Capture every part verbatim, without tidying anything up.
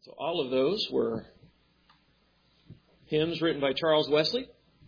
So all of those were hymns written by Charles Wesley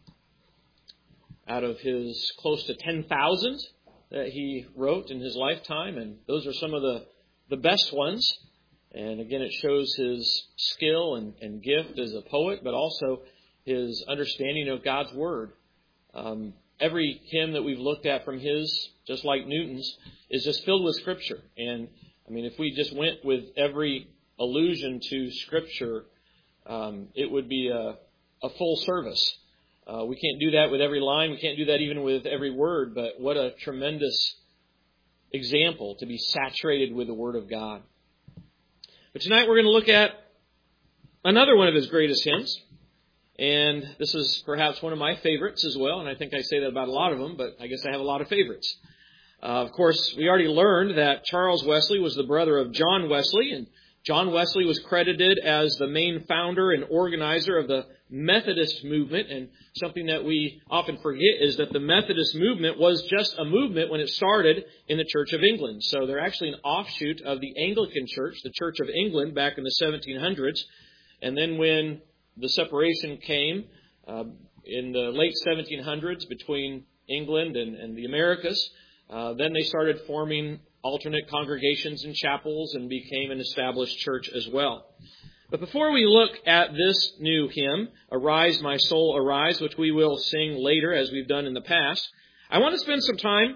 out of his close to ten thousand that he wrote in his lifetime. And those are some of the, the best ones. And again, it shows his skill and, and gift as a poet, but also his understanding of God's Word. Um, every hymn that we've looked at from his, just like Newton's, is just filled with Scripture. And, I mean, if we just went with every allusion to Scripture, um, it would be a, a full service. Uh, we can't do that with every line. We can't do that even with every word. But what a tremendous example to be saturated with the Word of God. But tonight we're going to look at another one of his greatest hymns. And this is perhaps one of my favorites as well. And I think I say that about a lot of them, but I guess I have a lot of favorites. Uh, of course, we already learned that Charles Wesley was the brother of John Wesley. And John Wesley was credited as the main founder and organizer of the Methodist movement. And something that we often forget is that the Methodist movement was just a movement when it started in the Church of England. So they're actually an offshoot of the Anglican Church, the Church of England, back in the seventeen hundreds. And then when the separation came uh, in the late seventeen hundreds between England and, and the Americas, uh, then they started forming alternate congregations and chapels and became an established church as well. But before we look at this new hymn, Arise, My Soul, Arise, which we will sing later as we've done in the past, I want to spend some time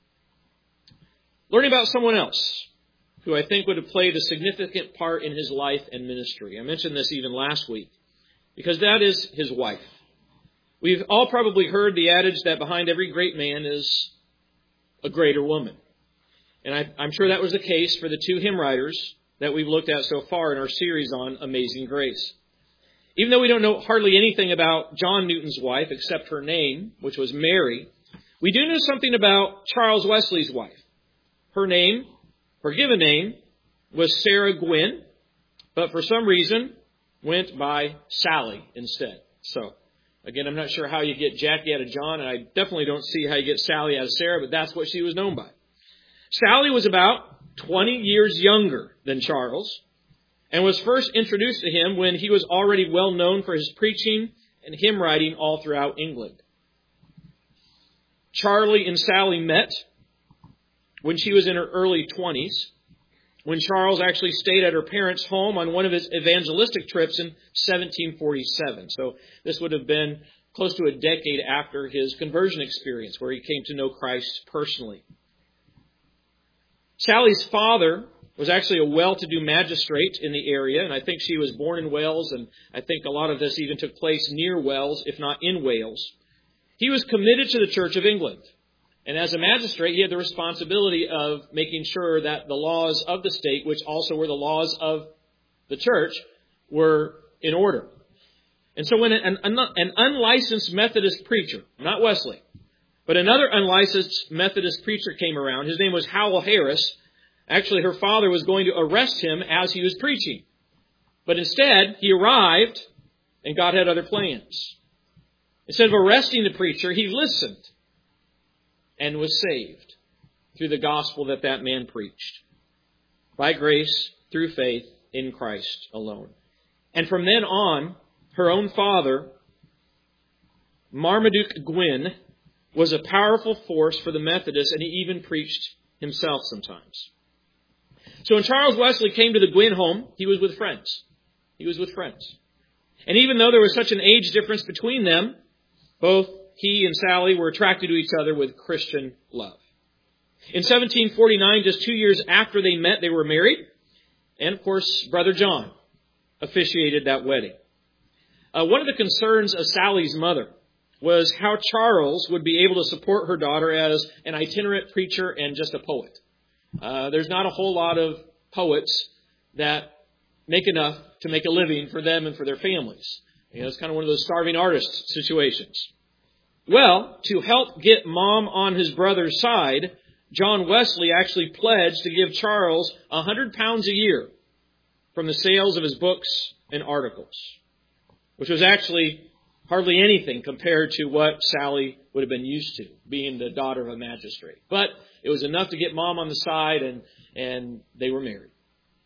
learning about someone else who I think would have played a significant part in his life and ministry. I mentioned this even last week, because that is his wife. We've all probably heard the adage that behind every great man is a greater woman. And I, I'm sure that was the case for the two hymn writers that we've looked at so far in our series on Amazing Grace. Even though we don't know hardly anything about John Newton's wife except her name, which was Mary, we do know something about Charles Wesley's wife. Her name, her given name, was Sarah Gwynn, but for some reason went by Sally instead. So, again, I'm not sure how you get Jackie out of John, and I definitely don't see how you get Sally out of Sarah, but that's what she was known by. Sally was about twenty years younger than Charles and was first introduced to him when he was already well known for his preaching and hymn writing all throughout England. Charlie and Sally met when she was in her early twenties, when Charles actually stayed at her parents' home on one of his evangelistic trips in seventeen forty-seven. So this would have been close to a decade after his conversion experience, where he came to know Christ personally. Sally's father was actually a well-to-do magistrate in the area, and I think she was born in Wales, and I think a lot of this even took place near Wales, if not in Wales. He was committed to the Church of England, and as a magistrate, he had the responsibility of making sure that the laws of the state, which also were the laws of the church, were in order. And so when an, an, an unlicensed Methodist preacher, not Wesley, but another unlicensed Methodist preacher came around. His name was Howell Harris. Actually, her father was going to arrest him as he was preaching. But instead, he arrived, and God had other plans. Instead of arresting the preacher, he listened and was saved through the gospel that that man preached. By grace, through faith, in Christ alone. And from then on, her own father, Marmaduke Gwynn, was a powerful force for the Methodists, and he even preached himself sometimes. So when Charles Wesley came to the Gwynn home, he was with friends. He was with friends. And even though there was such an age difference between them, both he and Sally were attracted to each other with Christian love. In seventeen forty-nine, just two years after they met, they were married. And of course, Brother John officiated that wedding. Uh, one of the concerns of Sally's mother was how Charles would be able to support her daughter as an itinerant preacher and just a poet. Uh, there's not a whole lot of poets that make enough to make a living for them and for their families. You know, it's kind of one of those starving artist situations. Well, to help get Mom on his brother's side, John Wesley actually pledged to give Charles one hundred pounds a year from the sales of his books and articles, which was actually hardly anything compared to what Sally would have been used to, being the daughter of a magistrate. But it was enough to get Mom on the side, and, and they were married.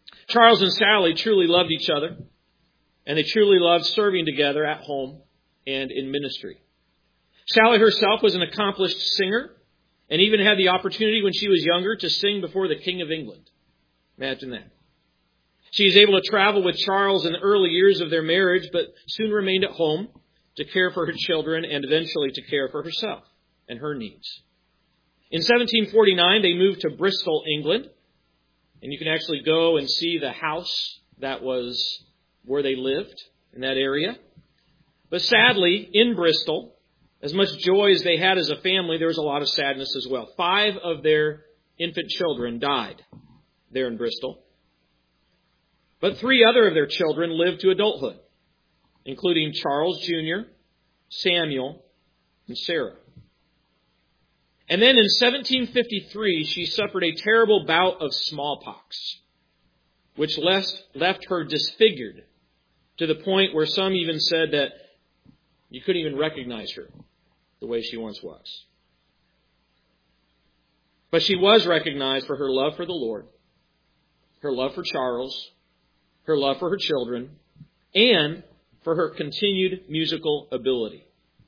Charles and Sally truly loved each other, and they truly loved serving together at home and in ministry. Sally herself was an accomplished singer and even had the opportunity when she was younger to sing before the King of England. Imagine that. She was able to travel with Charles in the early years of their marriage, but soon remained at home to care for her children and eventually to care for herself and her needs. In seventeen forty-nine, they moved to Bristol, England, and you can actually go and see the house that was where they lived in that area. But sadly, in Bristol, as much joy as they had as a family, there was a lot of sadness as well. Five of their infant children died there in Bristol. But three other of their children lived to adulthood, including Charles Junior, Samuel, and Sarah. And then in seventeen fifty-three, she suffered a terrible bout of smallpox, which left, left her disfigured to the point where some even said that you couldn't even recognize her the way she once was. But she was recognized for her love for the Lord, her love for Charles, her love for her children, and for her continued musical ability.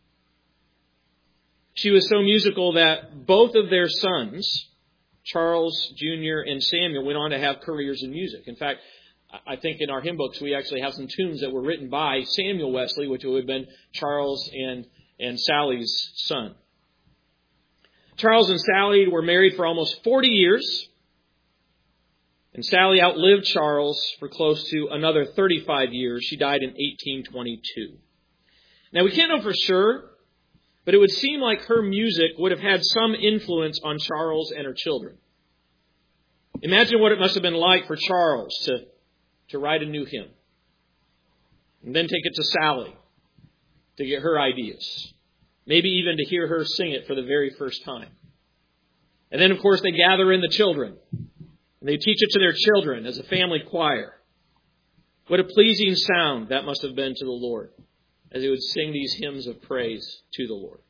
She was so musical that both of their sons, Charles Junior and Samuel, went on to have careers in music. In fact, I think in our hymn books we actually have some tunes that were written by Samuel Wesley, which would have been Charles and, and Sally's son. Charles and Sally were married for almost forty years. And Sally outlived Charles for close to another thirty-five years. She died in eighteen twenty-two. Now, we can't know for sure, but it would seem like her music would have had some influence on Charles and her children. Imagine what it must have been like for Charles to, to write a new hymn and then take it to Sally to get her ideas. Maybe even to hear her sing it for the very first time. And then, of course, they gather in the children. And they teach it to their children as a family choir. What a pleasing sound that must have been to the Lord as they would sing these hymns of praise to the Lord.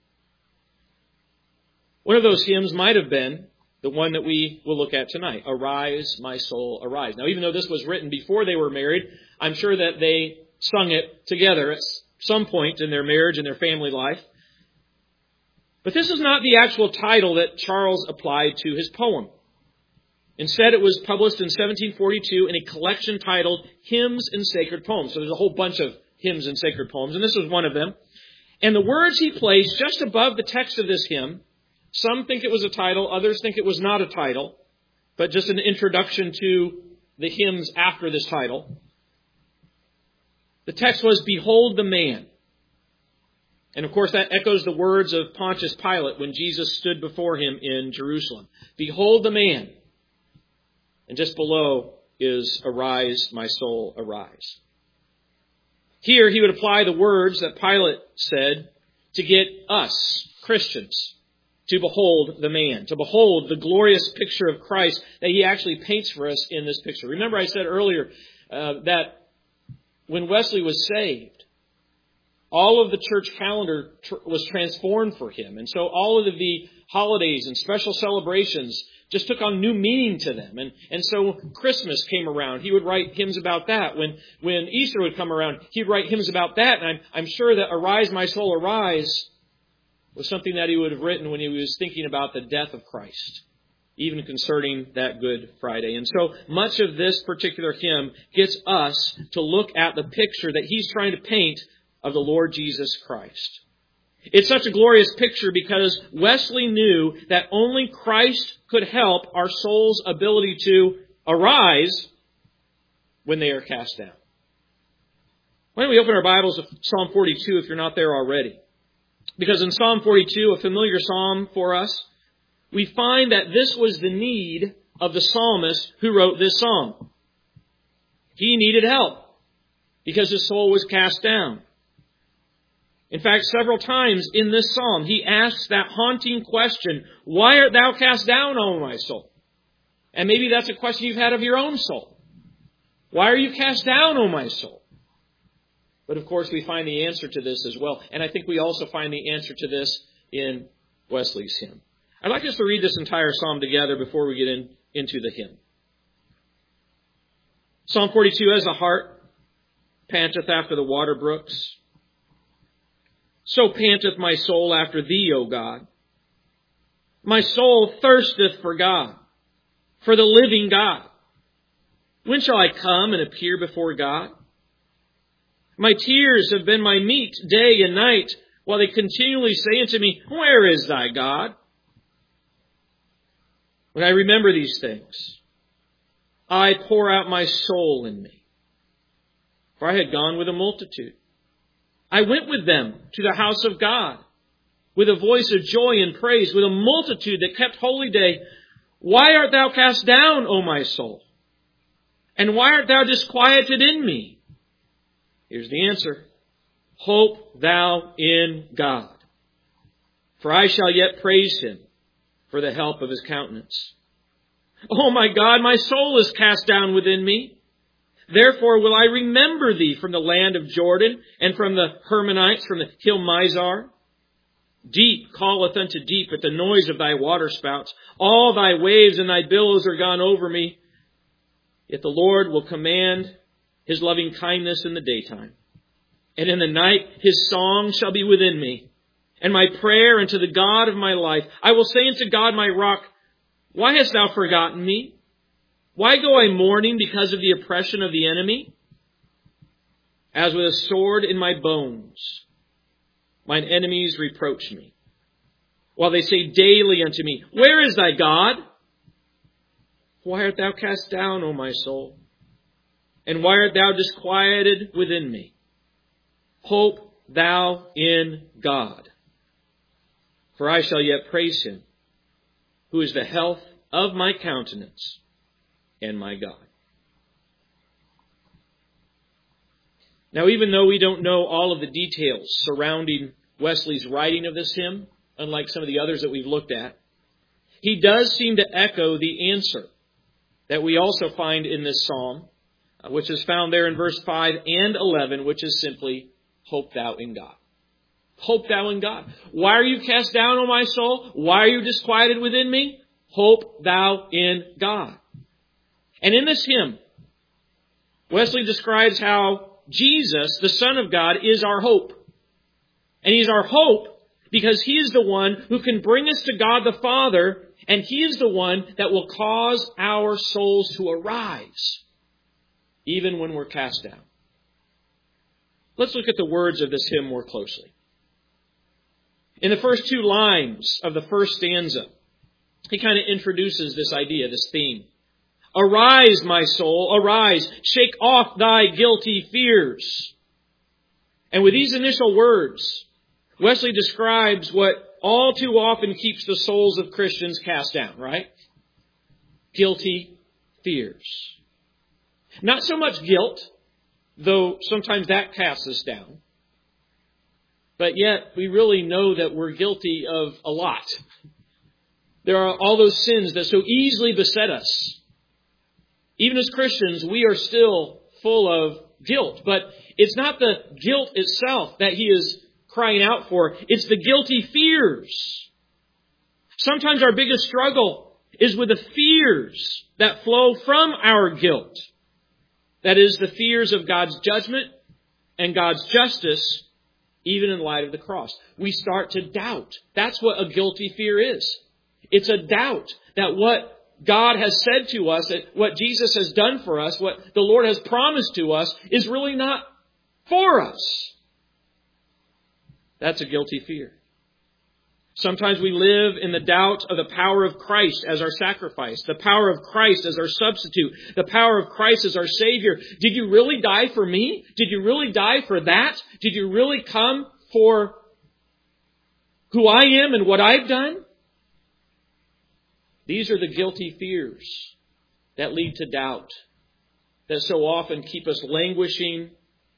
One of those hymns might have been the one that we will look at tonight, Arise, My Soul, Arise. Now, even though this was written before they were married, I'm sure that they sung it together at some point in their marriage and their family life. But this is not the actual title that Charles applied to his poem. Instead, it was published in seventeen forty-two in a collection titled Hymns and Sacred Poems. So there's a whole bunch of hymns and sacred poems, and this was one of them. And the words he placed just above the text of this hymn, some think it was a title, others think it was not a title, but just an introduction to the hymns after this title. The text was, Behold the Man. And of course, that echoes the words of Pontius Pilate when Jesus stood before him in Jerusalem. Behold the Man. And just below is, Arise, my soul, arise. Here he would apply the words that Pilate said to get us, Christians, to behold the Man, to behold the glorious picture of Christ that he actually paints for us in this picture. Remember I said earlier uh, that when Wesley was saved, all of the church calendar tr- was transformed for him. And so all of the holidays and special celebrations just took on new meaning to them. And, and so Christmas came around. He would write hymns about that. When, when Easter would come around, he'd write hymns about that. And I'm, I'm sure that Arise, My Soul, Arise was something that he would have written when he was thinking about the death of Christ, even concerning that Good Friday. And so much of this particular hymn gets us to look at the picture that he's trying to paint of the Lord Jesus Christ. It's such a glorious picture because Wesley knew that only Christ could help our soul's ability to arise when they are cast down. Why don't we open our Bibles to Psalm forty-two if you're not there already? Because in Psalm forty-two, a familiar psalm for us, we find that this was the need of the psalmist who wrote this psalm. He needed help because his soul was cast down. In fact, several times in this psalm, he asks that haunting question, Why art thou cast down, O my soul? And maybe that's a question you've had of your own soul. Why are you cast down, O my soul? But of course, we find the answer to this as well. And I think we also find the answer to this in Wesley's hymn. I'd like us to read this entire psalm together before we get in, into the hymn. Psalm forty-two, as the hart panteth after the water brooks, so panteth my soul after thee, O God. My soul thirsteth for God, for the living God. When shall I come and appear before God? My tears have been my meat day and night, while they continually say unto me, where is thy God? When I remember these things, I pour out my soul in me. For I had gone with a multitude. I went with them to the house of God, with a voice of joy and praise, with a multitude that kept holy day. Why art thou cast down, O my soul? And why art thou disquieted in me? Here's the answer. Hope thou in God. For I shall yet praise Him for the help of His countenance. O my God, my soul is cast down within me. Therefore will I remember Thee from the land of Jordan, and from the Hermonites, from the hill Mizar. Deep calleth unto deep at the noise of Thy waterspouts. All Thy waves and Thy billows are gone over me. Yet the Lord will command His loving kindness in the daytime. And in the night His song shall be within me. And my prayer unto the God of my life. I will say unto God my rock, why hast Thou forgotten me? Why go I mourning because of the oppression of the enemy? As with a sword in my bones, mine enemies reproach me, while they say daily unto me, where is thy God? Why art thou cast down, O my soul? And why art thou disquieted within me? Hope thou in God. For I shall yet praise Him, who is the health of my countenance and my God. Now, even though we don't know all of the details surrounding Wesley's writing of this hymn, unlike some of the others that we've looked at, he does seem to echo the answer that we also find in this psalm, which is found there in verse five and eleven, which is simply, hope thou in God. Hope thou in God. Why are you cast down, O my soul? Why are you disquieted within me? Hope thou in God. And in this hymn, Wesley describes how Jesus, the Son of God, is our hope. And He's our hope because He is the one who can bring us to God the Father, and He is the one that will cause our souls to arise, even when we're cast down. Let's look at the words of this hymn more closely. In the first two lines of the first stanza, he kind of introduces this idea, this theme. Arise, my soul, arise, shake off thy guilty fears. And with these initial words, Wesley describes what all too often keeps the souls of Christians cast down, right? Guilty fears. Not so much guilt, though sometimes that casts us down. But yet, we really know that we're guilty of a lot. There are all those sins that so easily beset us. Even as Christians, we are still full of guilt. But it's not the guilt itself that he is crying out for. It's the guilty fears. Sometimes our biggest struggle is with the fears that flow from our guilt. That is, the fears of God's judgment and God's justice, even in light of the cross. We start to doubt. That's what a guilty fear is. It's a doubt that what God has said to us, that what Jesus has done for us, what the Lord has promised to us, is really not for us. That's a guilty fear. Sometimes we live in the doubt of the power of Christ as our sacrifice, the power of Christ as our substitute, the power of Christ as our Savior. Did you really die for me? Did you really die for that? Did you really come for who I am and what I've done? These are the guilty fears that lead to doubt, that so often keep us languishing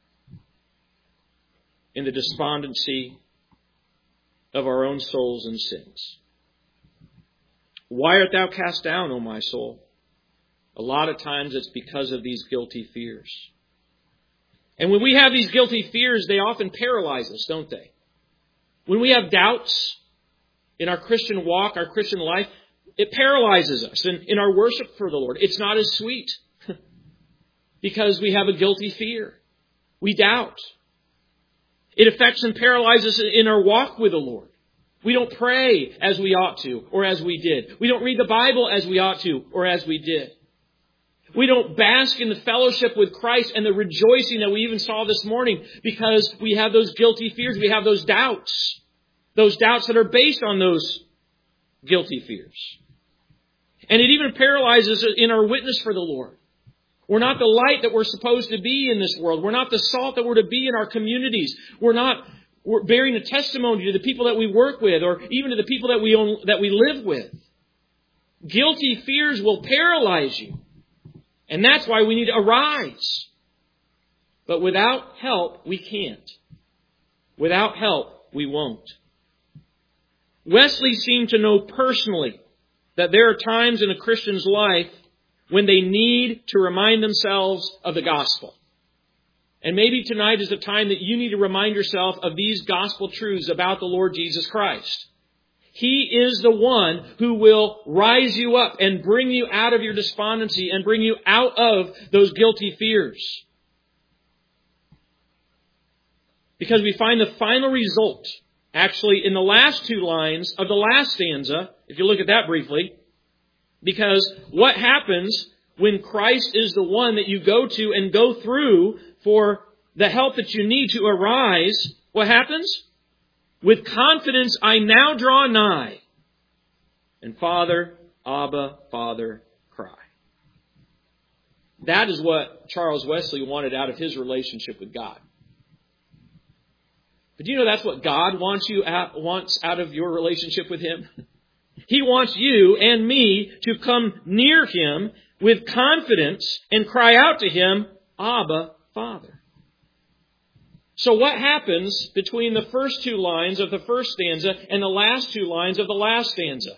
in the despondency of our own souls and sins. Why art thou cast down, O my soul? A lot of times it's because of these guilty fears. And when we have these guilty fears, they often paralyze us, don't they? When we have doubts in our Christian walk, our Christian life, it paralyzes us in, in our worship for the Lord. It's not as sweet. because we have a guilty fear. We doubt. It affects and paralyzes us in our walk with the Lord. We don't pray as we ought to or as we did. We don't read the Bible as we ought to or as we did. We don't bask in the fellowship with Christ and the rejoicing that we even saw this morning because we have those guilty fears. We have those doubts. Those doubts that are based on those guilty fears. And it even paralyzes us in our witness for the Lord. We're not the light that we're supposed to be in this world. We're not the salt that we're to be in our communities. We're not we're bearing a testimony to the people that we work with or even to the people that we own, that we live with. Guilty fears will paralyze you. And that's why we need to arise. But without help, we can't. Without help, we won't. Wesley seemed to know personally that there are times in a Christian's life when they need to remind themselves of the gospel. And maybe tonight is the time that you need to remind yourself of these gospel truths about the Lord Jesus Christ. He is the one who will rise you up and bring you out of your despondency and bring you out of those guilty fears. Because we find the final result actually in the last two lines of the last stanza, if you look at that briefly. Because what happens when Christ is the one that you go to and go through for the help that you need to arise, what happens? With confidence I now draw nigh, and Father, Abba, Father, cry. That is what Charles Wesley wanted out of his relationship with God. But do you know that's what God wants you out, wants out of your relationship with Him? He wants you and me to come near Him with confidence and cry out to Him, Abba, Father. So what happens between the first two lines of the first stanza and the last two lines of the last stanza?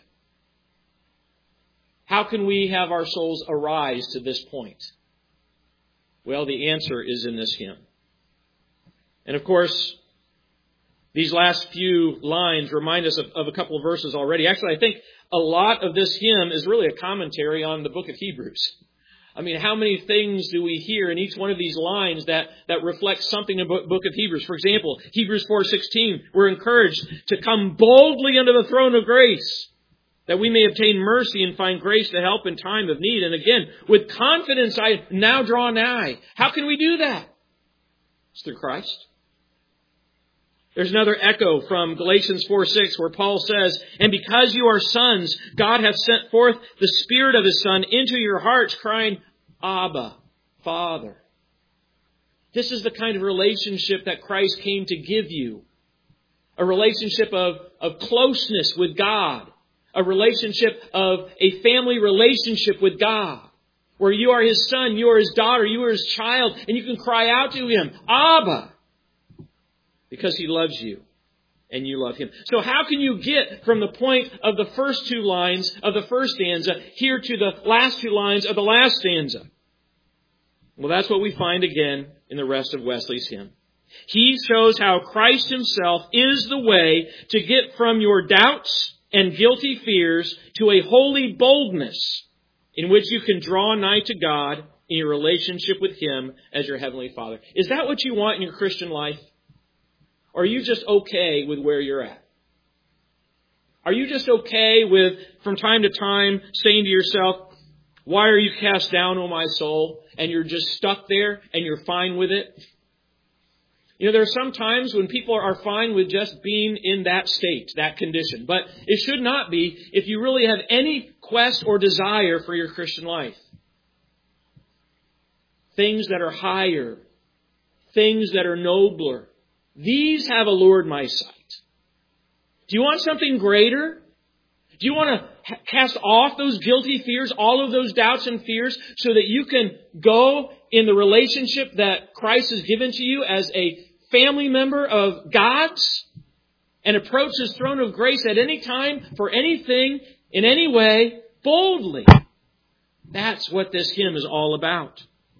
How can we have our souls arise to this point? Well, the answer is in this hymn. And of course, these last few lines remind us of, of a couple of verses already. Actually, I think a lot of this hymn is really a commentary on the book of Hebrews. I mean, how many things do we hear in each one of these lines that, that reflects something in the book of Hebrews? For example, Hebrews four sixteen, we're encouraged to come boldly unto the throne of grace, that we may obtain mercy and find grace to help in time of need. And again, with confidence I now draw nigh. How can we do that? It's through Christ. There's another echo from Galatians four six where Paul says, and because you are sons, God hath sent forth the Spirit of His Son into your hearts, crying, Abba, Father. This is the kind of relationship that Christ came to give you. A relationship of, of closeness with God. A relationship of a family relationship with God. Where you are His son, you are His daughter, you are His child, and you can cry out to Him, Abba. Because He loves you and you love Him. So how can you get from the point of the first two lines of the first stanza here to the last two lines of the last stanza? Well, that's what we find again in the rest of Wesley's hymn. He shows how Christ Himself is the way to get from your doubts and guilty fears to a holy boldness in which you can draw nigh to God in your relationship with Him as your Heavenly Father. Is that what you want in your Christian life? Or are you just okay with where you're at? Are you just okay with, from time to time, saying to yourself, why are you cast down, O my soul? And you're just stuck there and you're fine with it? You know, there are some times when people are fine with just being in that state, that condition. But it should not be if you really have any quest or desire for your Christian life. Things that are higher. Things that are nobler. These have allured my sight. Do you want something greater? Do you want to cast off those guilty fears, all of those doubts and fears, so that you can go in the relationship that Christ has given to you as a family member of God's and approach His throne of grace at any time, for anything, in any way, boldly? That's what this hymn is all about.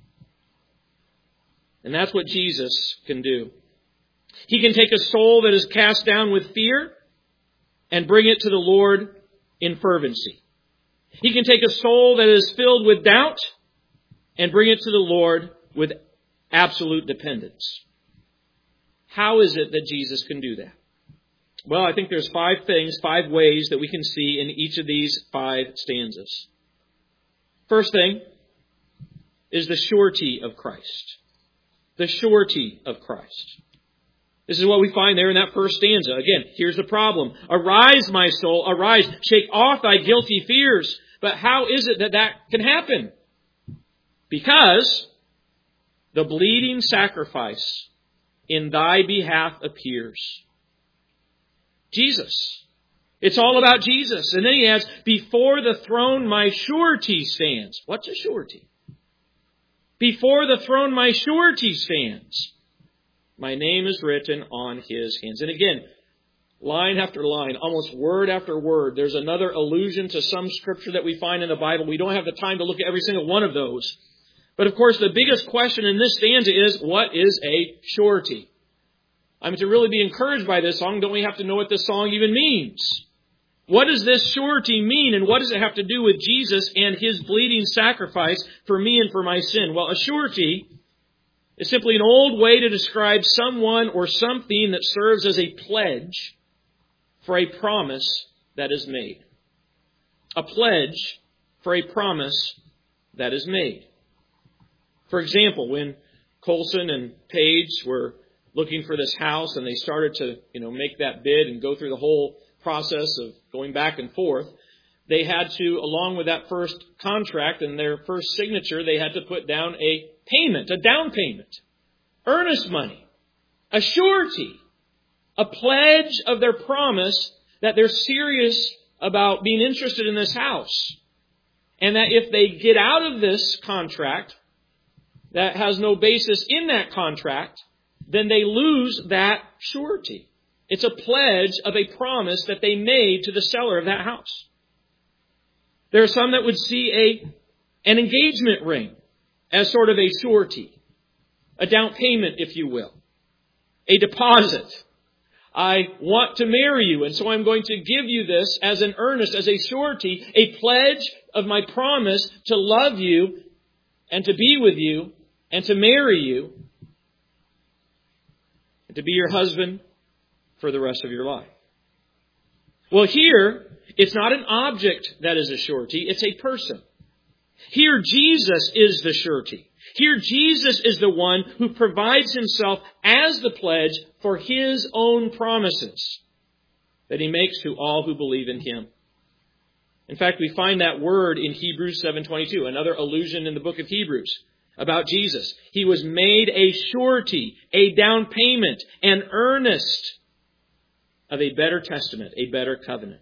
And that's what Jesus can do. He can take a soul that is cast down with fear and bring it to the Lord in fervency. He can take a soul that is filled with doubt and bring it to the Lord with absolute dependence. How is it that Jesus can do that? Well, I think there's five things, five ways that we can see in each of these five stanzas. First thing is the surety of Christ. The surety of Christ. This is what we find there in that first stanza. Again, here's the problem. Arise, my soul, arise. Shake off thy guilty fears. But how is it that that can happen? Because the bleeding sacrifice in thy behalf appears. Jesus. It's all about Jesus. And then he adds, before the throne my surety stands. What's a surety? Before the throne my surety stands. My name is written on his hands. And again, line after line, almost word after word, there's another allusion to some scripture that we find in the Bible. We don't have the time to look at every single one of those. But of course, the biggest question in this stanza is, what is a surety? I mean, to really be encouraged by this song, don't we have to know what this song even means? What does this surety mean, and what does it have to do with Jesus and his bleeding sacrifice for me and for my sin? Well, a surety is simply an old way to describe someone or something that serves as a pledge for a promise that is made. A pledge for a promise that is made. For example, when Colson and Page were looking for this house and they started to, you know, make that bid and go through the whole process of going back and forth, they had to, along with that first contract and their first signature, they had to put down a payment, a down payment, earnest money, a surety, a pledge of their promise that they're serious about being interested in this house. And that if they get out of this contract that has no basis in that contract, then they lose that surety. It's a pledge of a promise that they made to the seller of that house. There are some that would see a, an engagement ring as sort of a surety, a down payment, if you will, a deposit. I want to marry you, and so I'm going to give you this as an earnest, as a surety, a pledge of my promise to love you and to be with you and to marry you and to be your husband for the rest of your life. Well, here, it's not an object that is a surety, it's a person. Here, Jesus is the surety. Here, Jesus is the one who provides himself as the pledge for his own promises that he makes to all who believe in him. In fact, we find that word in Hebrews seven twenty-two, another allusion in the book of Hebrews about Jesus. He was made a surety, a down payment, an earnest of a better testament, a better covenant.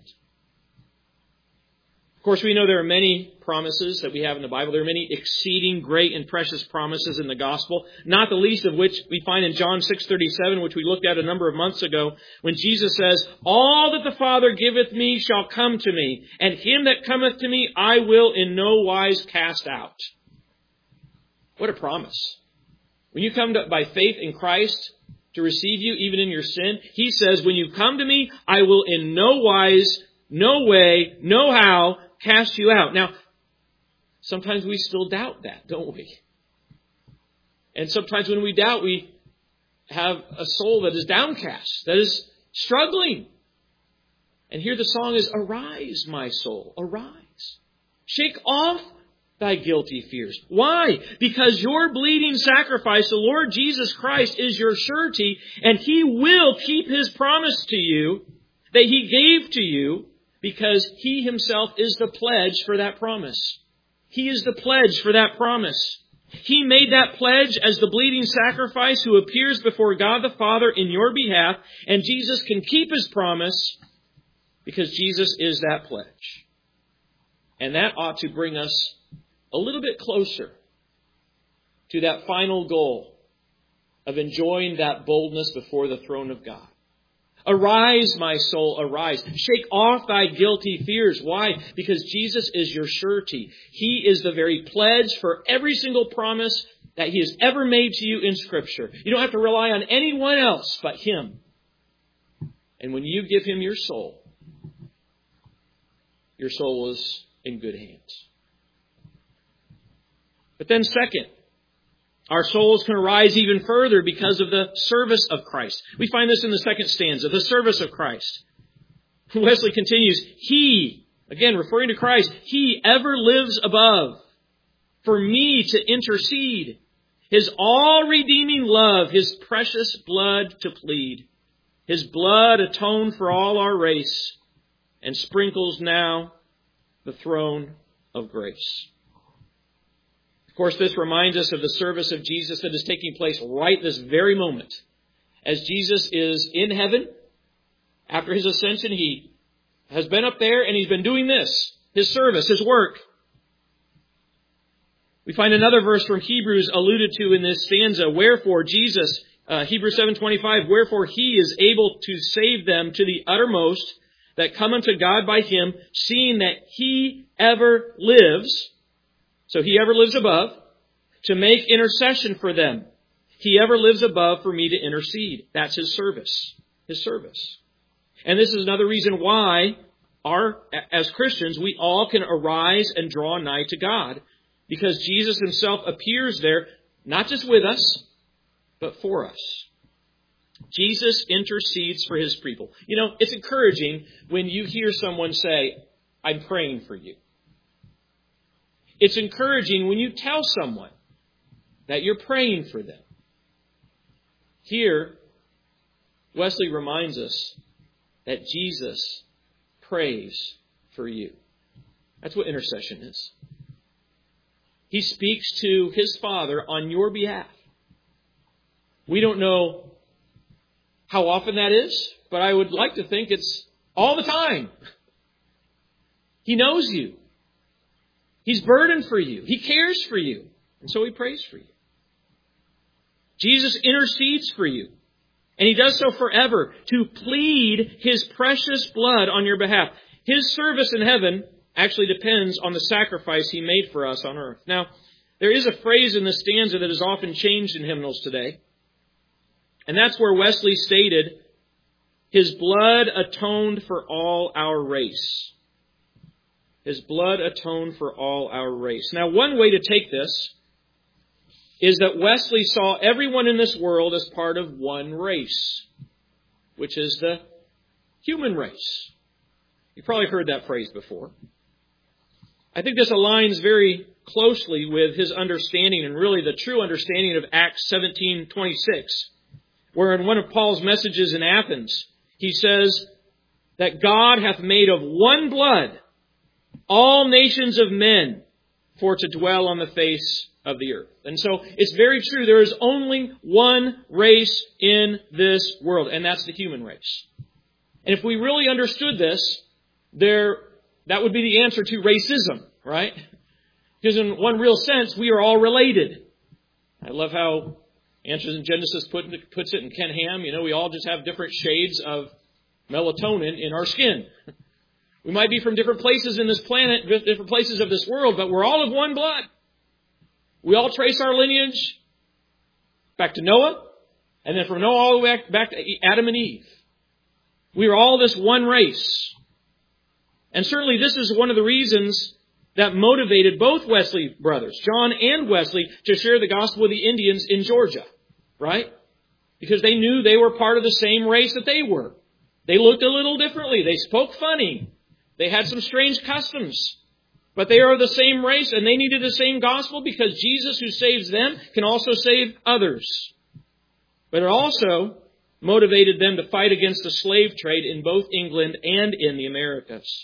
Of course, we know there are many promises that we have in the Bible. There are many exceeding great and precious promises in the gospel, not the least of which we find in John six thirty-seven, which we looked at a number of months ago, when Jesus says, all that the Father giveth me shall come to me, and him that cometh to me I will in no wise cast out. What a promise. When you come to, by faith in Christ to receive you even in your sin, he says, when you come to me, I will in no wise, no way, no how cast you out. Now, sometimes we still doubt that, don't we? And sometimes when we doubt, we have a soul that is downcast, that is struggling. And here the song is, arise, my soul, arise. Shake off thy guilty fears. Why? Because your bleeding sacrifice, the Lord Jesus Christ, is your surety, and he will keep his promise to you that he gave to you, because he himself is the pledge for that promise. He is the pledge for that promise. He made that pledge as the bleeding sacrifice who appears before God the Father in your behalf, and Jesus can keep his promise because Jesus is that pledge. And that ought to bring us a little bit closer to that final goal of enjoying that boldness before the throne of God. Arise, my soul, arise. Shake off thy guilty fears. Why? Because Jesus is your surety. He is the very pledge for every single promise that he has ever made to you in Scripture. You don't have to rely on anyone else but him. And when you give him your soul, your soul is in good hands. But then second, Our souls can arise even further because of the service of Christ. We find this in the second stanza, the service of Christ. Wesley continues, He, again referring to Christ, He ever lives above for me to intercede. His all-redeeming love, His precious blood to plead. His blood atoned for all our race and sprinkles now the throne of grace. Of course, this reminds us of the service of Jesus that is taking place right this very moment. As Jesus is in heaven, after His ascension, He has been up there and He's been doing this, His service, His work. We find another verse from Hebrews alluded to in this stanza. Wherefore Jesus, uh, Hebrews seven twenty-five, wherefore He is able to save them to the uttermost that come unto God by Him, seeing that He ever lives, so He ever lives above, to make intercession for them. He ever lives above for me to intercede. That's His service. His service. And this is another reason why our, as Christians, we all can arise and draw nigh to God. Because Jesus Himself appears there, not just with us, but for us. Jesus intercedes for His people. You know, it's encouraging when you hear someone say, I'm praying for you. It's encouraging when you tell someone that you're praying for them. Here, Wesley reminds us that Jesus prays for you. That's what intercession is. He speaks to His Father on your behalf. We don't know how often that is, but I would like to think it's all the time. He knows you. He's burdened for you. He cares for you. And so He prays for you. Jesus intercedes for you. And He does so forever to plead His precious blood on your behalf. His service in heaven actually depends on the sacrifice He made for us on earth. Now, there is a phrase in the stanza that is often changed in hymnals today. And that's where Wesley stated, His blood atoned for all our race. His blood atoned for all our race. Now, one way to take this is that Wesley saw everyone in this world as part of one race, which is the human race. You've probably heard that phrase before. I think this aligns very closely with his understanding and really the true understanding of Acts seventeen twenty-six, where in one of Paul's messages in Athens, he says that God hath made of one blood all nations of men for to dwell on the face of the earth. And so it's very true. There is only one race in this world, and that's the human race. And if we really understood this, there that would be the answer to racism, right? Because in one real sense, we are all related. I love how Answers in Genesis put, puts it in Ken Ham. You know, we all just have different shades of melatonin in our skin. We might be from different places in this planet, different places of this world, but we're all of one blood. We all trace our lineage back to Noah, and then from Noah all the way back, back to Adam and Eve. We are all this one race. And certainly this is one of the reasons that motivated both Wesley brothers, John and Wesley, to share the gospel with the Indians in Georgia, right? Because they knew they were part of the same race that they were. They looked a little differently. They spoke funny. They had some strange customs. But they are the same race and they needed the same gospel because Jesus, who saves them, can also save others. But it also motivated them to fight against the slave trade in both England and in the Americas.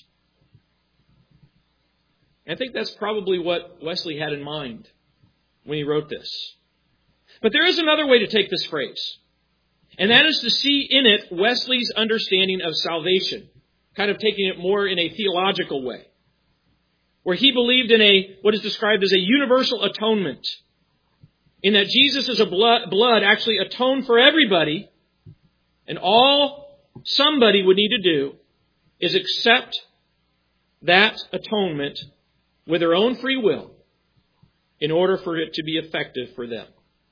I think that's probably what Wesley had in mind when he wrote this. But there is another way to take this phrase. And that is to see in it Wesley's understanding of salvation. Kind of taking it more in a theological way. Where he believed in a, what is described as a universal atonement. In that Jesus as a blood, blood actually atoned for everybody. And all somebody would need to do is accept that atonement with their own free will in order for it to be effective for them.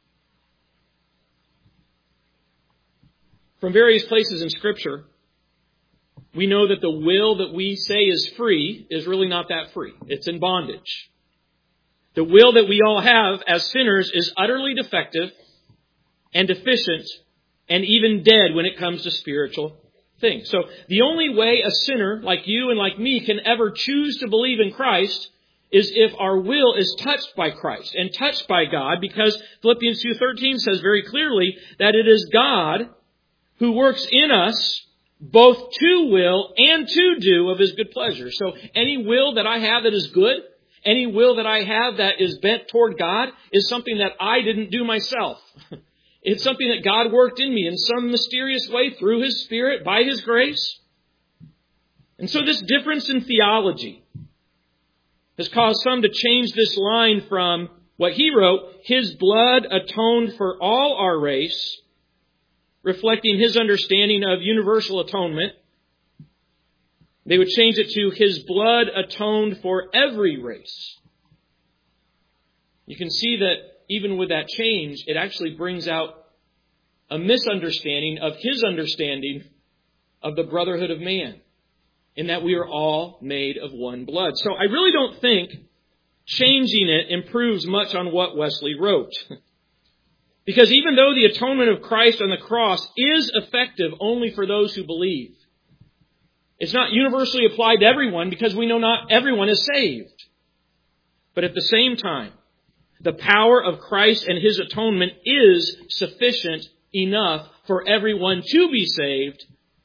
From various places in Scripture, we know that the will that we say is free is really not that free. It's in bondage. The will that we all have as sinners is utterly defective and deficient and even dead when it comes to spiritual things. So the only way a sinner like you and like me can ever choose to believe in Christ is if our will is touched by Christ and touched by God, because Philippians two thirteen says very clearly that it is God who works in us both to will and to do of His good pleasure. So any will that I have that is good, any will that I have that is bent toward God, is something that I didn't do myself. It's something that God worked in me in some mysterious way through His Spirit, by His grace. And so this difference in theology has caused some to change this line from what he wrote, His blood atoned for all our race, reflecting his understanding of universal atonement. They would change it to His blood atoned for every race. You can see that even with that change, it actually brings out a misunderstanding of His understanding of the brotherhood of man, in that we are all made of one blood. So I really don't think changing it improves much on what Wesley wrote. Because even though the atonement of Christ on the cross is effective only for those who believe, it's not universally applied to everyone, because we know not everyone is saved. But at the same time, the power of Christ and His atonement is sufficient enough for everyone to be saved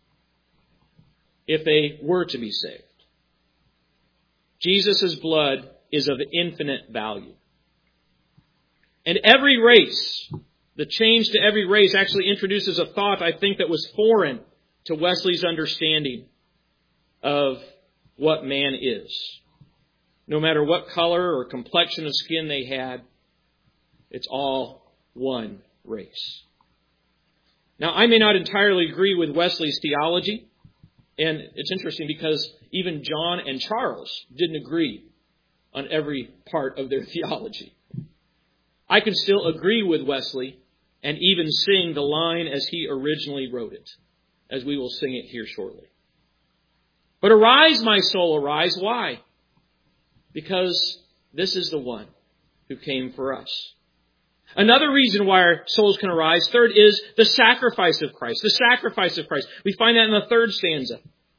if they were to be saved. Jesus' blood is of infinite value. And every race, the change to every race actually introduces a thought, I think, that was foreign to Wesley's understanding of what man is. No matter what color or complexion of skin they had, it's all one race. Now, I may not entirely agree with Wesley's theology, and it's interesting because even John and Charles didn't agree on every part of their theology. I can still agree with Wesley and even sing the line as he originally wrote it, as we will sing it here shortly. But arise, my soul, arise. Why? Because this is the one who came for us. Another reason why our souls can arise, third, is the sacrifice of Christ. The sacrifice of Christ. We find that in the third stanza.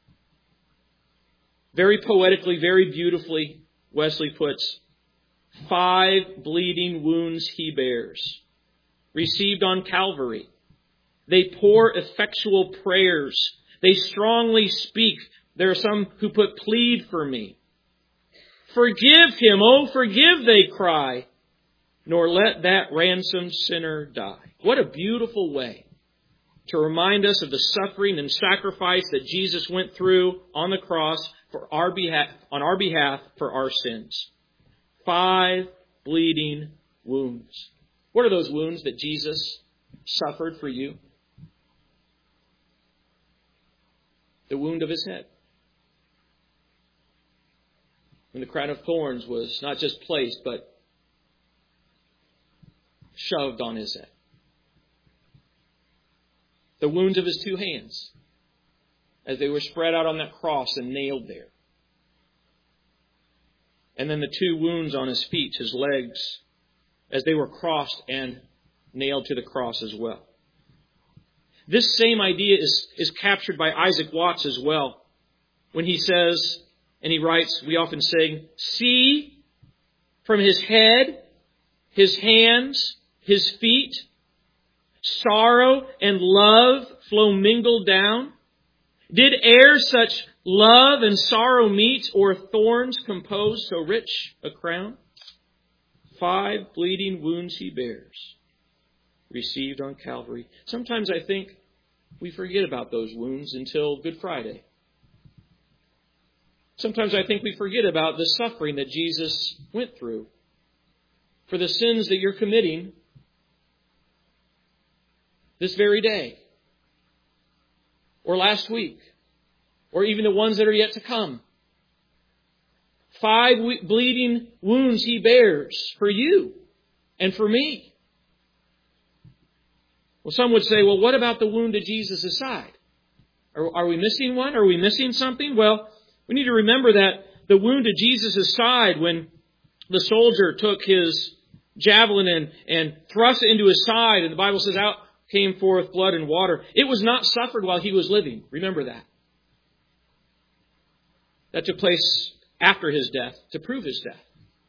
Very poetically, very beautifully, Wesley puts, five bleeding wounds He bears, received on Calvary. They pour effectual prayers. They strongly speak. There are some who put plead for me. Forgive him, oh forgive, they cry, nor let that ransomed sinner die. What a beautiful way to remind us of the suffering and sacrifice that Jesus went through on the cross for our behalf, on our behalf for our sins. Five bleeding wounds. What are those wounds that Jesus suffered for you? The wound of His head. When the crown of thorns was not just placed, but shoved on His head. The wounds of His two hands, as they were spread out on that cross and nailed there. And then the two wounds on His feet, His legs, as they were crossed and nailed to the cross as well. This same idea is, is captured by Isaac Watts as well, when he says, and he writes, we often sing, see from His head, His hands, His feet, sorrow and love flow mingled down. Did e'er such love and sorrow meet, or thorns compose so rich a crown? Five bleeding wounds He bears, received on Calvary. Sometimes I think we forget about those wounds until Good Friday. Sometimes I think we forget about the suffering that Jesus went through for the sins that you're committing this very day, or last week, or even the ones that are yet to come. Five bleeding wounds He bears for you and for me. Well, some would say, well, what about the wound at Jesus' side? Are, are we missing one? Are we missing something? Well, we need to remember that the wound at Jesus' side, when the soldier took his javelin and, and thrust it into his side, and the Bible says out came forth blood and water. It was not suffered while he was living. Remember that. That took place after his death to prove his death.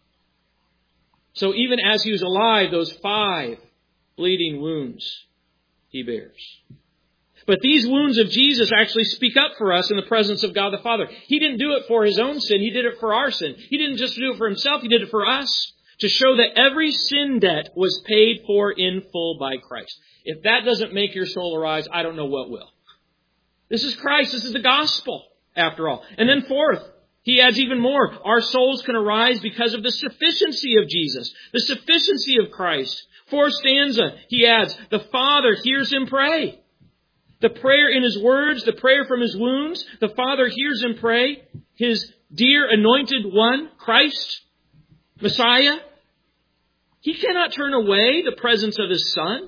So even as he was alive, those five bleeding wounds he bears. But these wounds of Jesus actually speak up for us in the presence of God the Father. He didn't do it for his own sin. He did it for our sin. He didn't just do it for himself. He did it for us to show that every sin debt was paid for in full by Christ. If that doesn't make your soul arise, I don't know what will. This is Christ. This is the gospel, after all. And then fourth, he adds even more. Our souls can arise because of the sufficiency of Jesus, the sufficiency of Christ. Fourth stanza, he adds, the Father hears him pray. The prayer in his words, the prayer from his wounds, the Father hears him pray. His dear anointed one, Christ, Messiah, he cannot turn away the presence of his Son.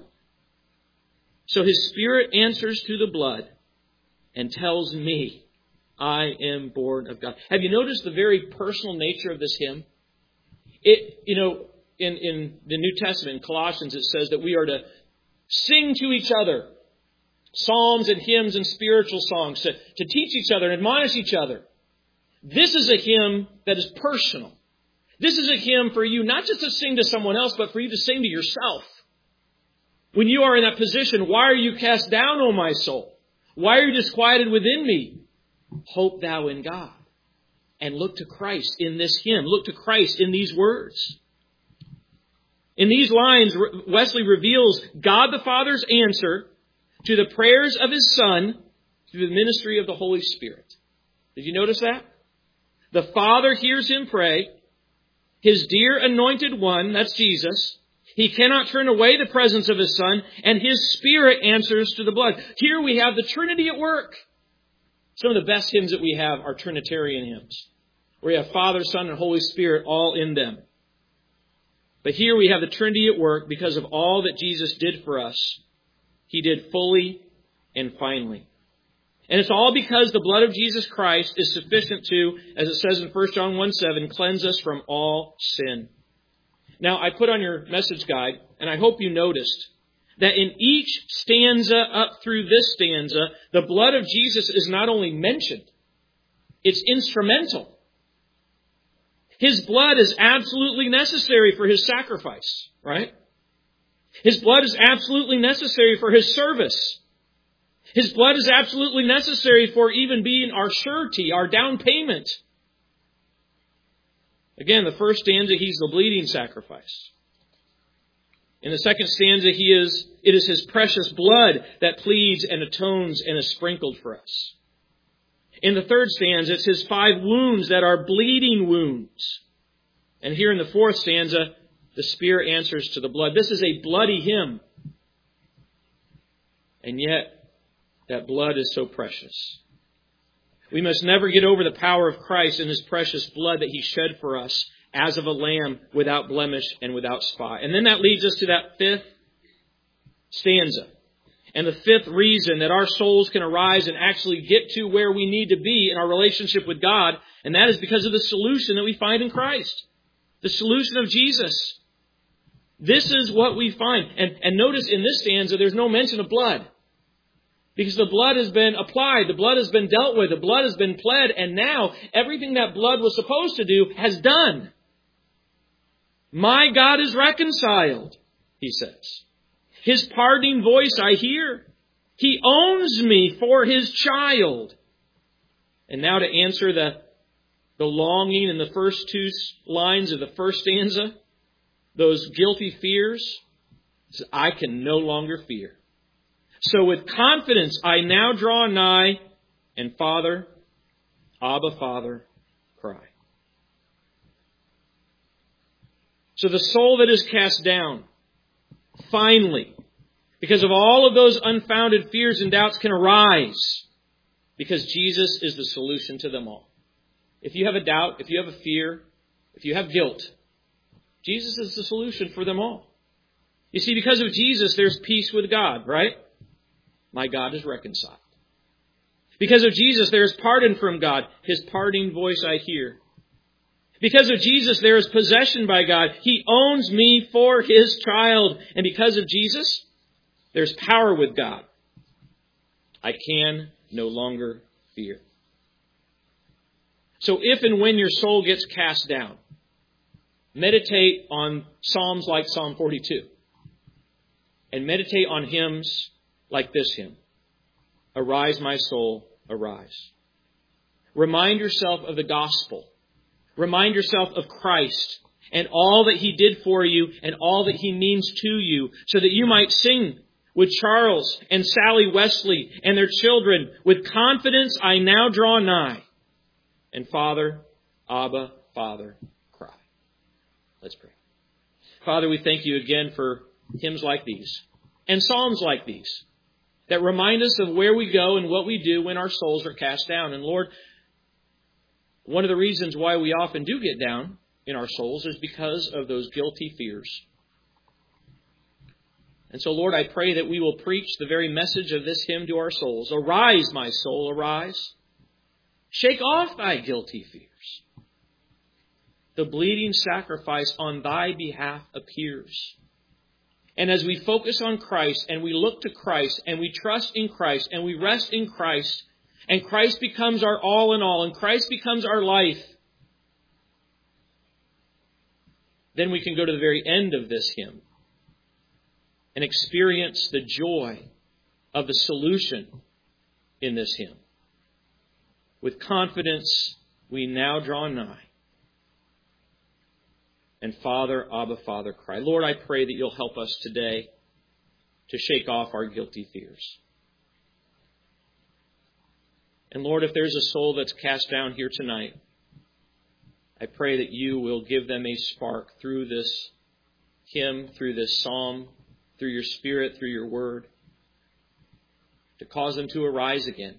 So his Spirit answers to the blood and tells me, I am born of God. Have you noticed the very personal nature of this hymn? It, you know, in, in the New Testament, in Colossians, it says that we are to sing to each other psalms and hymns and spiritual songs, to, to teach each other and admonish each other. This is a hymn that is personal. This is a hymn for you, not just to sing to someone else, but for you to sing to yourself. When you are in that position, why are you cast down, O my soul? Why are you disquieted within me? Hope thou in God. And look to Christ in this hymn. Look to Christ in these words. In these lines, Wesley reveals God the Father's answer to the prayers of his Son through the ministry of the Holy Spirit. Did you notice that? The Father hears him pray. His dear anointed one, that's Jesus, he cannot turn away the presence of his Son, and his Spirit answers to the blood. Here we have the Trinity at work. Some of the best hymns that we have are Trinitarian hymns, where you have Father, Son, and Holy Spirit all in them. But here we have the Trinity at work because of all that Jesus did for us. He did fully and finally. And it's all because the blood of Jesus Christ is sufficient to, as it says in First John one seven, cleanse us from all sin. Now, I put on your message guide, and I hope you noticed, that in each stanza up through this stanza, the blood of Jesus is not only mentioned, it's instrumental. His blood is absolutely necessary for his sacrifice, right? His blood is absolutely necessary for his service. His blood is absolutely necessary for even being our surety, our down payment. Again, the first stanza, he's the bleeding sacrifice. In the second stanza, he is, it is his precious blood that pleads and atones and is sprinkled for us. In the third stanza, it's his five wounds that are bleeding wounds. And here in the fourth stanza, the Spirit answers to the blood. This is a bloody hymn. And yet, that blood is so precious. We must never get over the power of Christ and his precious blood that he shed for us as of a lamb without blemish and without spot. And then that leads us to that fifth stanza. And the fifth reason that our souls can arise and actually get to where we need to be in our relationship with God, and that is because of the solution that we find in Christ. The solution of Jesus. This is what we find. And, and notice in this stanza, there's no mention of blood. Because the blood has been applied, the blood has been dealt with, the blood has been pled, and now everything that blood was supposed to do has done. My God is reconciled, he says. His pardoning voice I hear. He owns me for his child. And now to answer the, the longing in the first two lines of the first stanza, those guilty fears, I can no longer fear. So with confidence I now draw nigh, and Father, Abba, Father, cry. So the soul that is cast down, finally, because of all of those unfounded fears and doubts, can arise, because Jesus is the solution to them all. If you have a doubt, if you have a fear, if you have guilt, Jesus is the solution for them all. You see, because of Jesus, there's peace with God, right? My God is reconciled. Because of Jesus, there is pardon from God. His pardoning voice I hear. Because of Jesus, there is possession by God. He owns me for His child. And because of Jesus, there's power with God. I can no longer fear. So if and when your soul gets cast down, meditate on Psalms like Psalm forty-two. And meditate on hymns like this hymn. Arise, my soul, arise. Remind yourself of the gospel. Remind yourself of Christ and all that He did for you and all that He means to you, so that you might sing with Charles and Sally Wesley and their children, with confidence I now draw nigh. And Father, Abba, Father, cry. Let's pray. Father, we thank You again for hymns like these and psalms like these that remind us of where we go and what we do when our souls are cast down. And Lord, one of the reasons why we often do get down in our souls is because of those guilty fears. And so, Lord, I pray that we will preach the very message of this hymn to our souls. Arise, my soul, arise. Shake off thy guilty fears. The bleeding sacrifice on thy behalf appears. And as we focus on Christ and we look to Christ and we trust in Christ and we rest in Christ, and Christ becomes our all in all, and Christ becomes our life, then we can go to the very end of this hymn and experience the joy of the solution in this hymn. With confidence, we now draw nigh. And Father, Abba, Father, cry. Lord, I pray that You'll help us today to shake off our guilty fears. And Lord, if there's a soul that's cast down here tonight, I pray that You will give them a spark through this hymn, through this psalm, through Your Spirit, through Your Word, to cause them to arise again.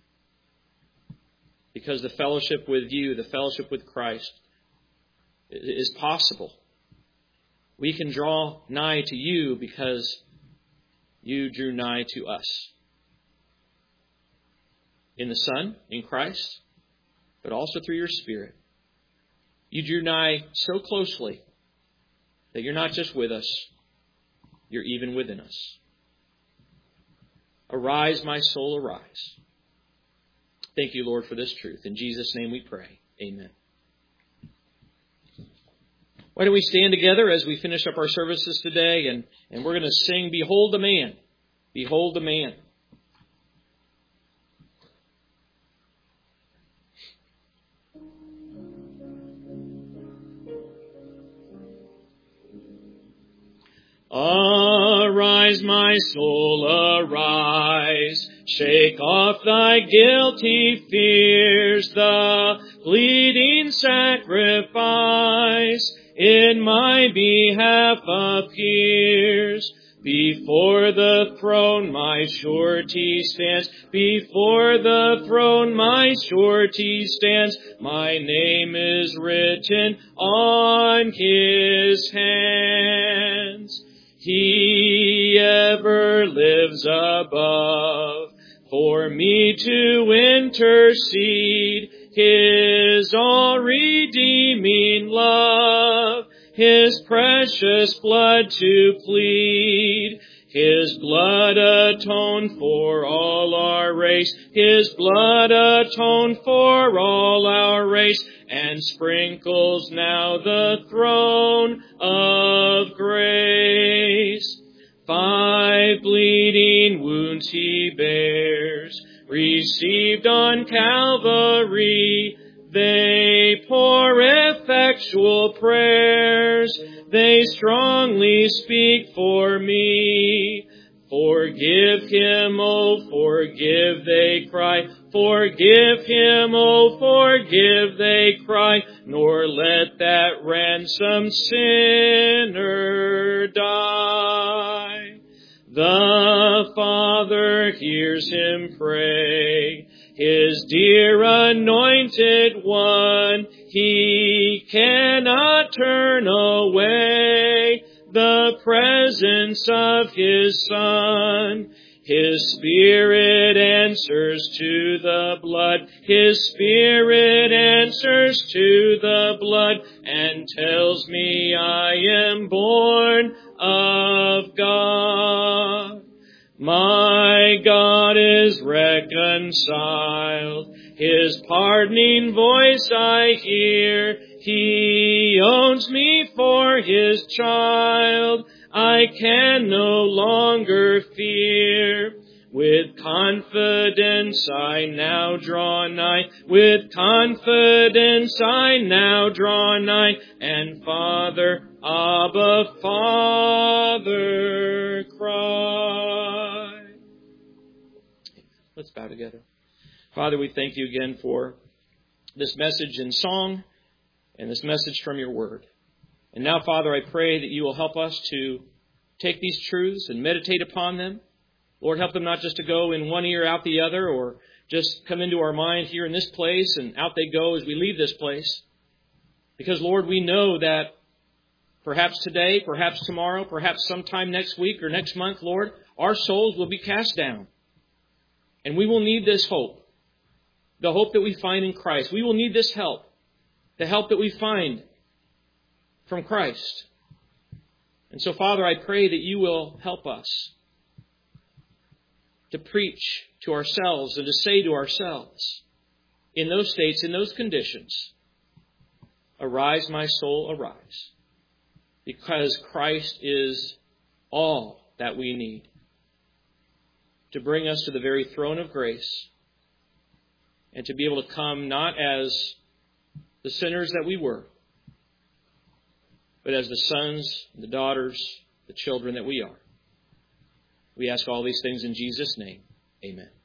Because the fellowship with You, the fellowship with Christ, is possible. We can draw nigh to You because You drew nigh to us. In the Son, in Christ, but also through Your Spirit. You drew nigh so closely that You're not just with us, You're even within us. Arise, my soul, arise. Thank You, Lord, for this truth. In Jesus' name we pray. Amen. Why don't we stand together as we finish up our services today, and, and we're going to sing, Behold the Man, Behold the Man. Arise, my soul, arise. Shake off thy guilty fears. The bleeding sacrifice in my behalf appears. Before the throne my surety stands. Before the throne my surety stands. My name is written on His hands. He ever lives above for me to intercede. His all-redeeming love, His precious blood to plead. His blood atoned for all our race. His blood atoned for all our race, and sprinkles now the throne of grace. Five bleeding wounds He bears, received on Calvary. They pour effectual prayers. They strongly speak for me. Forgive him, oh, forgive, they cry. Forgive him, oh, forgive, they cry. Nor let that ransomed sinner die. The Father hears him pray. His dear anointed one, He cannot turn away the presence of His Son. His Spirit answers to the blood. His Spirit answers to the blood and tells me I am born of God. My God is reconciled. His pardoning voice I hear. He owns me for His child. I can no longer fear. With confidence I now draw nigh. With confidence I now draw nigh. And Father, Abba, Father, cry. Let's bow together. Father, we thank you again for this message in song and this message from your word. And now, Father, I pray that you will help us to take these truths and meditate upon them. Lord, help them not just to go in one ear, out the other, or just come into our mind here in this place and out they go as we leave this place. Because, Lord, we know that perhaps today, perhaps tomorrow, perhaps sometime next week or next month, Lord, our souls will be cast down. And we will need this hope, the hope that we find in Christ. We will need this help, the help that we find from Christ. And so, Father, I pray that you will help us to preach to ourselves and to say to ourselves, in those states, in those conditions, arise, my soul, arise, because Christ is all that we need to bring us to the very throne of grace and to be able to come not as the sinners that we were, but as the sons, the daughters, the children that we are. We ask all these things in Jesus' name. Amen.